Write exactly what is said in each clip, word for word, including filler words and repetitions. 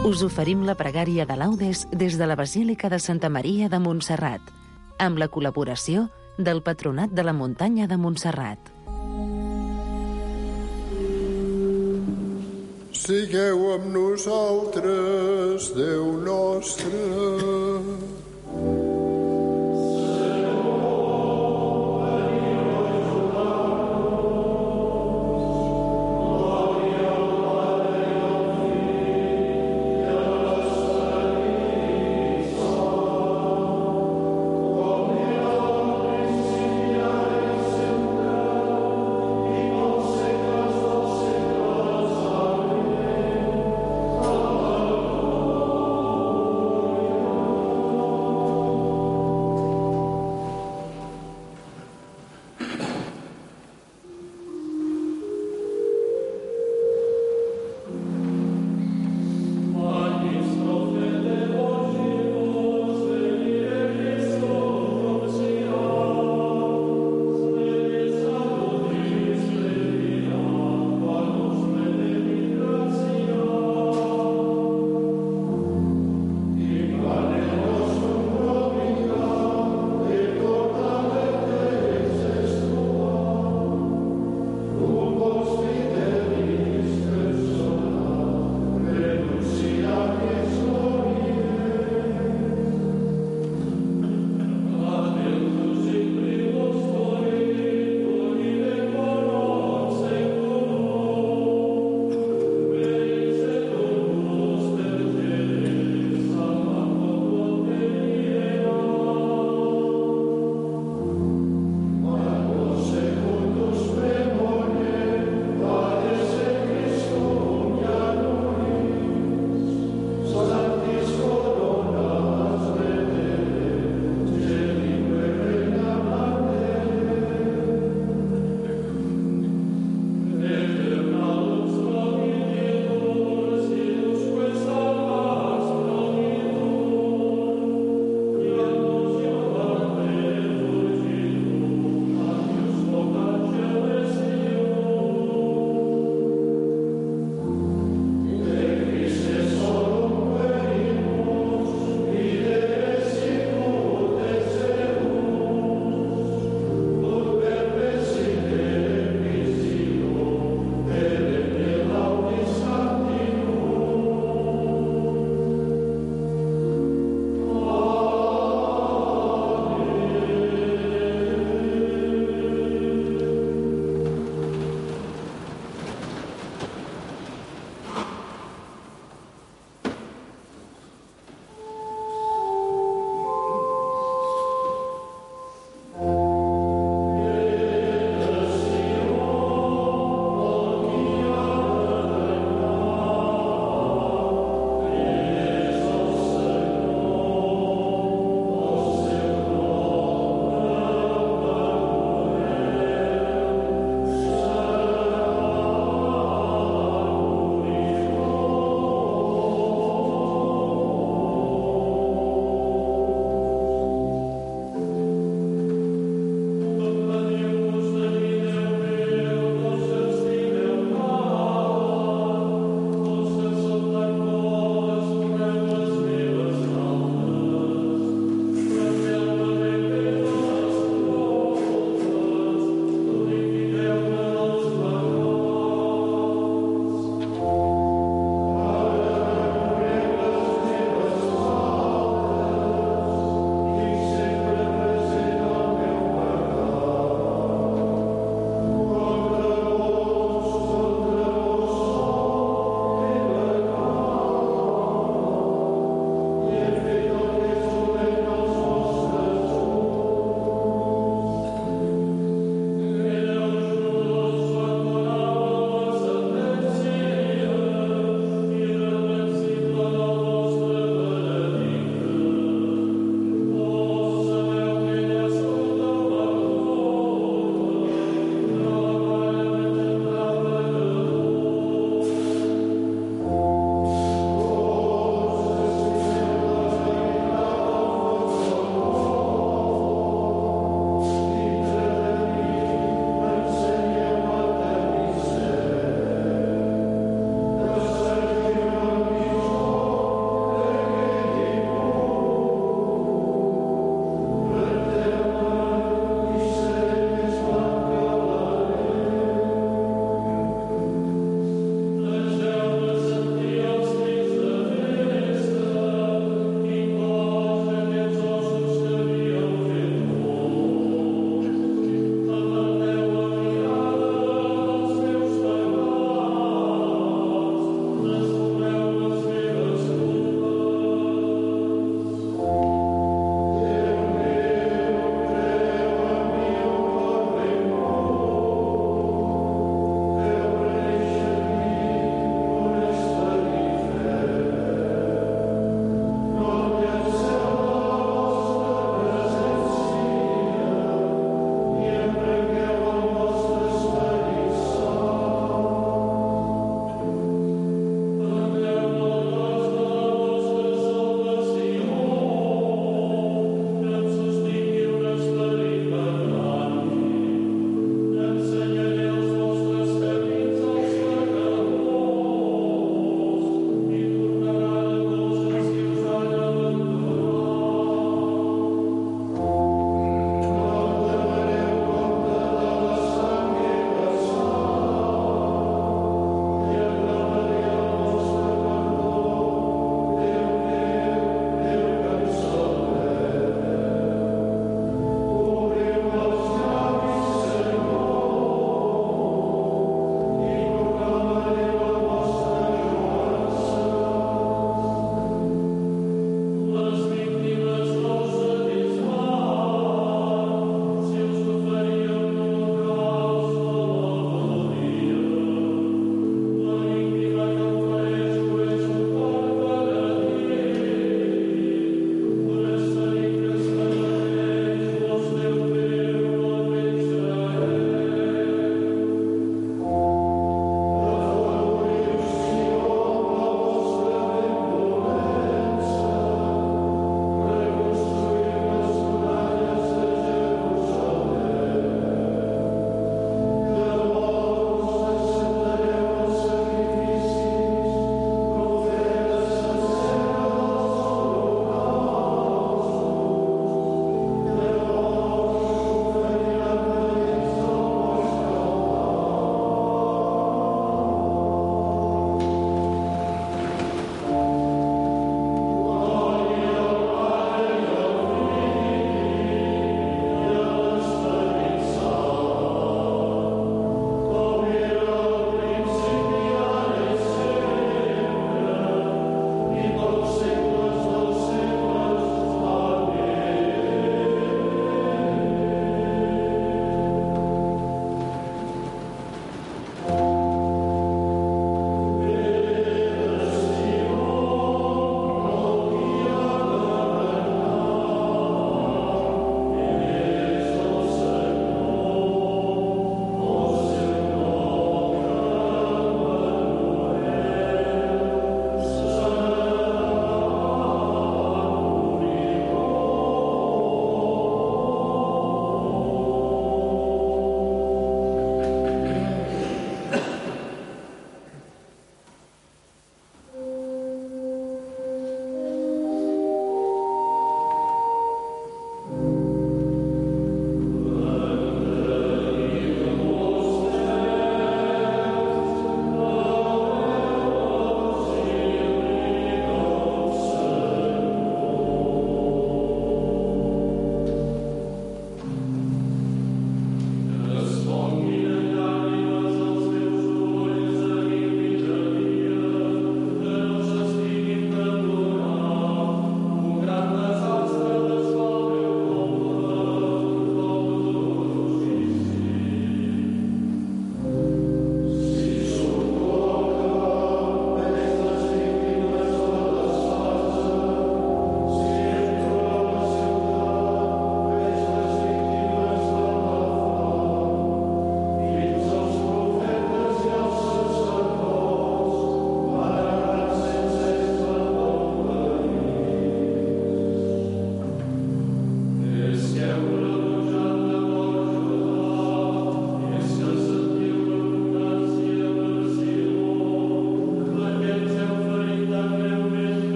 Us oferim la pregària de laudes des de la Basílica de Santa Maria de Montserrat, amb la col·laboració del Patronat de la Muntanya de Montserrat. Sigueu amb nosaltres, Déu nostre.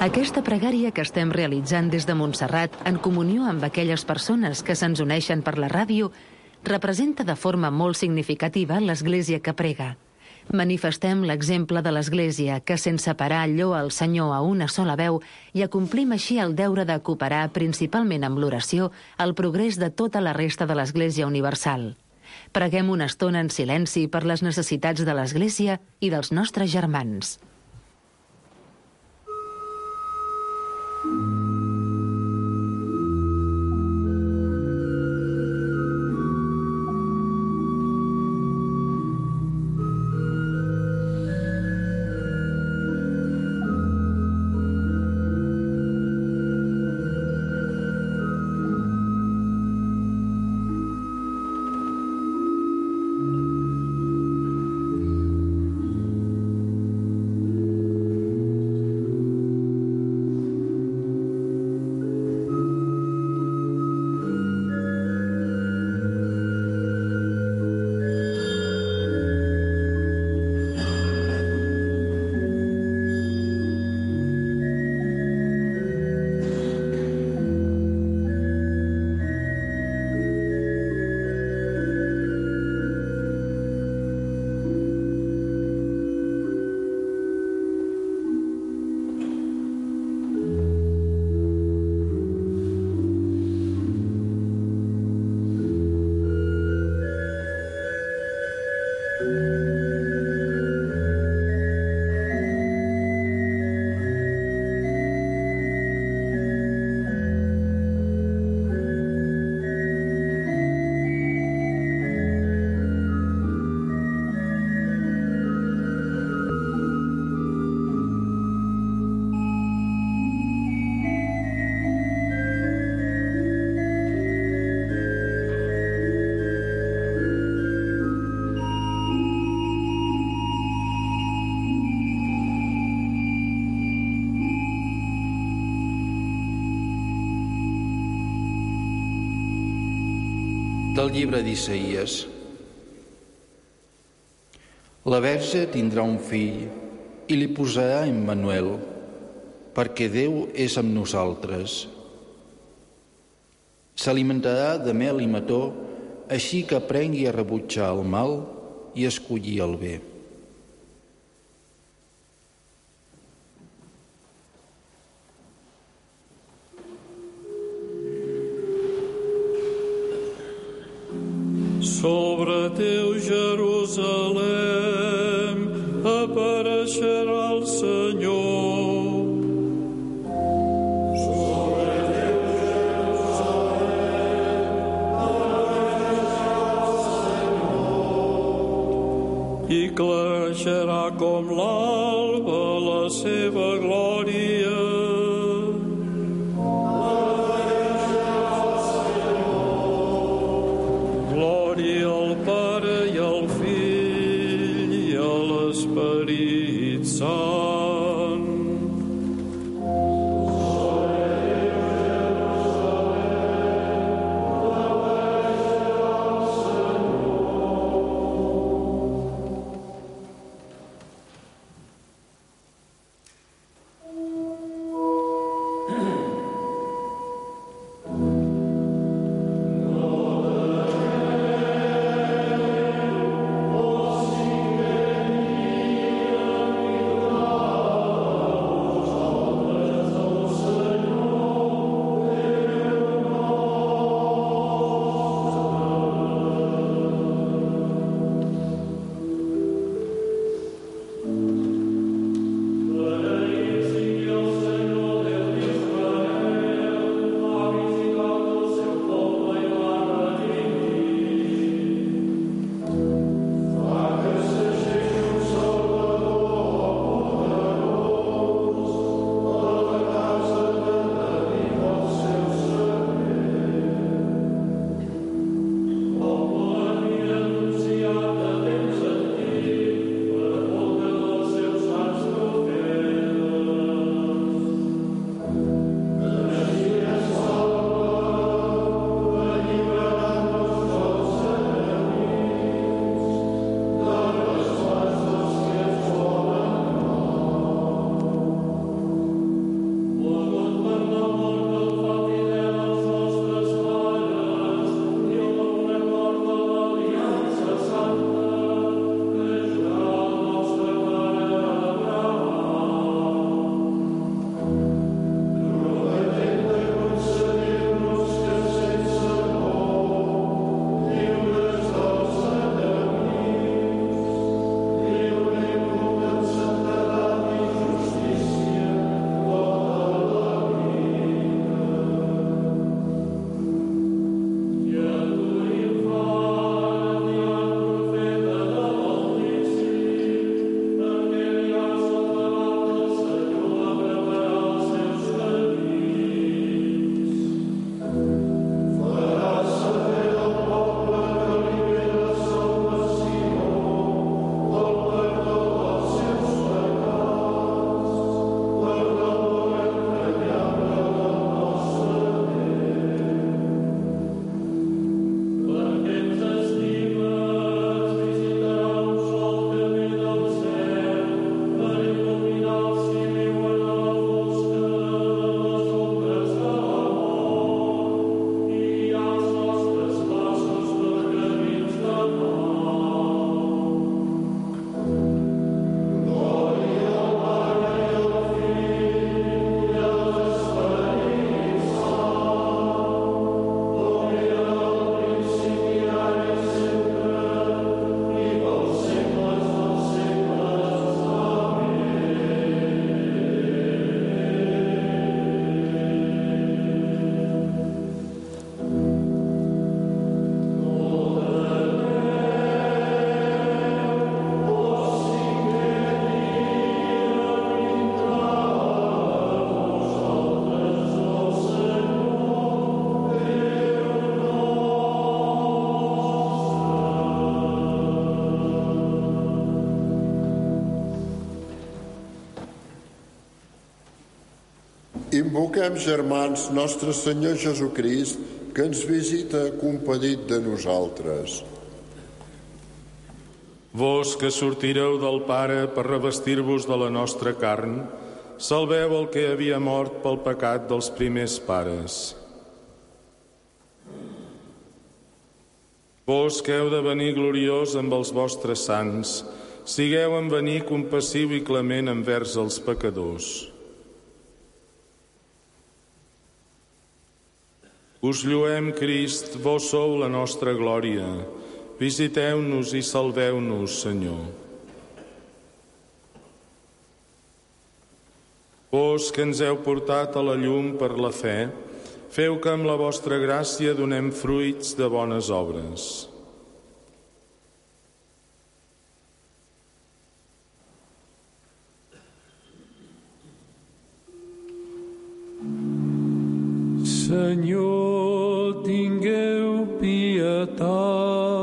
Aquesta pregària que estem realitzant des de Montserrat, en comunió amb aquelles persones que se'ns uneixen per la ràdio, representa de forma molt significativa l'Església que prega. Manifestem l'exemple de l'Església, que sense parar lloa el Senyor a una sola veu i acomplim així el deure de cooperar principalment amb l'oració al progrés de tota la resta de l'Església universal. Preguem una estona en silenci per les necessitats de l'Església i dels nostres germans. Del llibre d'Isaïes. La Verge tindrà un fill i li posarà Emmanuel, perquè Déu és amb nosaltres. S'alimentarà de mel i mató, així que aprengui a rebutjar el mal i escollir el bé. Sobre teu Jerusalem apareixerà el Senyor. Sobre teu Jerusalem apareixerà el Senyor. I clareixerà com l'alba la seva glòria. Invoquem, germans, nostre Senyor Jesucrist, que ens visita compadit de nosaltres. Vos que sortireu del Pare per revestir-vos de la nostra carn, salveu el que havia mort pel pecat dels primers pares. Vos que heu de venir gloriós amb els vostres sants, sigueu en venir compassiu i clement envers els pecadors. Us lluem, Crist, vos sou la nostra glòria. Visiteu-nos i salveu-nos, Senyor. Vos que ens heu portat a la llum per la fe, feu que amb la vostra gràcia donem fruits de bones obres. Senyor, tingueu pietat.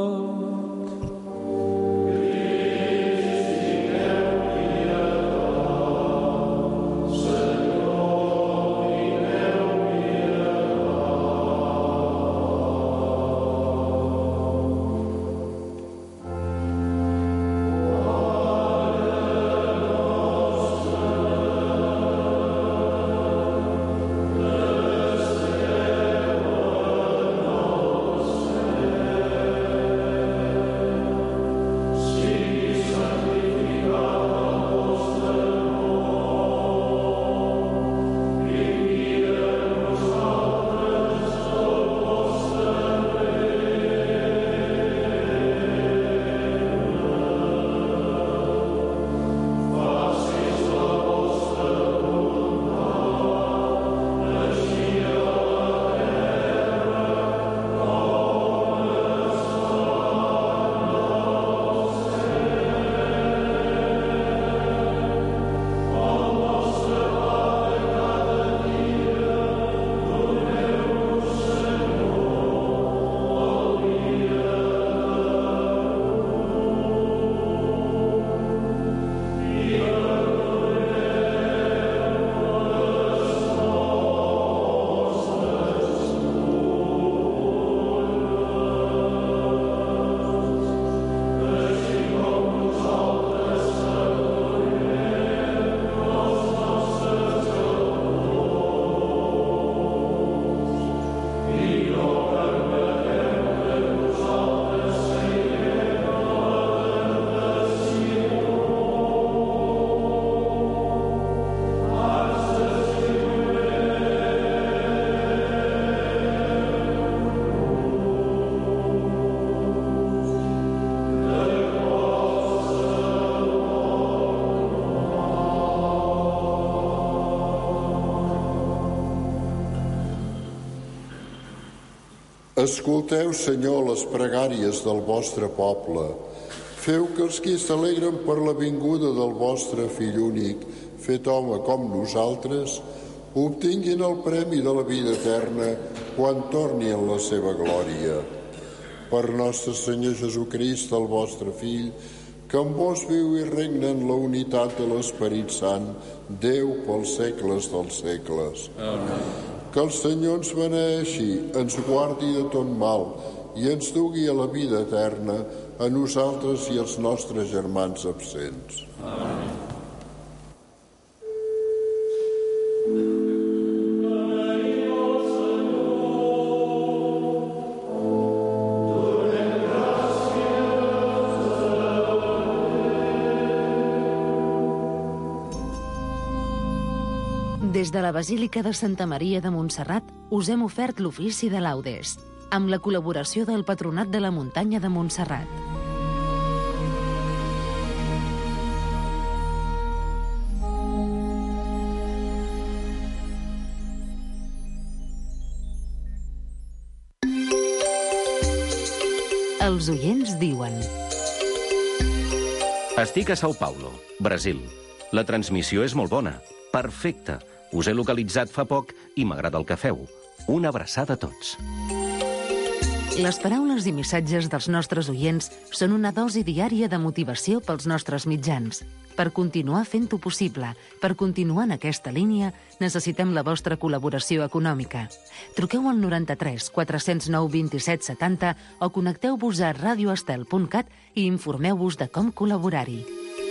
Escolteu, Senyor, les pregàries del vostre poble. Feu que els qui s'alegren per la vinguda del vostre Fill únic, fet home com nosaltres, obtinguin el premi de la vida eterna quan torni en la seva glòria. Per nostre Senyor Jesucrist, el vostre Fill, que amb vos viu i regna en la unitat de l'Esperit Sant, Déu pels segles dels segles. Amén. Que el Senyor ens beneeixi, ens guardi de tot mal i ens dugui a la vida eterna, a nosaltres i als nostres germans absents. Amén. Des de la Basílica de Santa Maria de Montserrat us hem ofert l'ofici de laudes, amb la col·laboració del Patronat de la Muntanya de Montserrat. Els oients diuen: Estic a São Paulo, Brasil. La transmissió és molt bona. Perfecte. Us he localitzat fa poc i m'agrada el que feu. Una abraçada a tots. Les paraules i missatges dels nostres oients són una dosi diària de motivació pels nostres mitjans. Per continuar fent-ho possible, per continuar en aquesta línia, necessitem la vostra col·laboració econòmica. Truqueu al noranta-tres quatre zero nou vint-i-set setanta o connecteu-vos a radio estel punt cat i informeu-vos de com col·laborar-hi.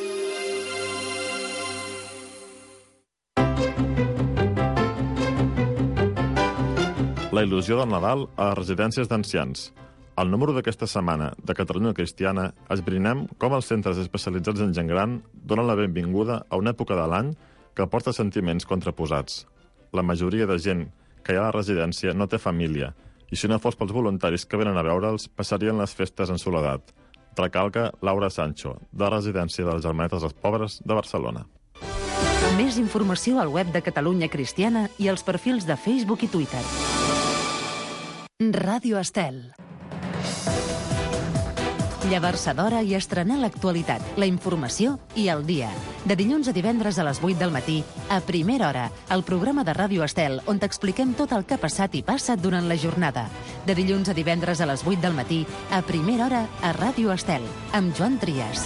La il·lusió del Nadal a les residències d'ancians. Al número d'aquesta setmana de Catalunya Cristiana esbrinem com els centres especialitzats en gent gran donen la benvinguda a una època de l'any que porta sentiments contraposats. La majoria de gent que hi ha a la residència no té família i si no fos pels voluntaris que venen a veure'ls passarien les festes en soledat. Recalca Laura Sancho, de la residència de les Germanetes dels Pobres de Barcelona. Més informació al web de Catalunya Cristiana i als perfils de Facebook i Twitter. Ràdio Estel. Llevar-se d'hora i estrenar l'actualitat, la informació i el dia. De dilluns a divendres a les vuit del matí, a Primera Hora, el programa de Ràdio Estel on t'expliquem tot el que ha passat i passa durant la jornada. De dilluns a divendres a les vuit del matí, a Primera Hora, a Ràdio Estel, amb Joan Trias.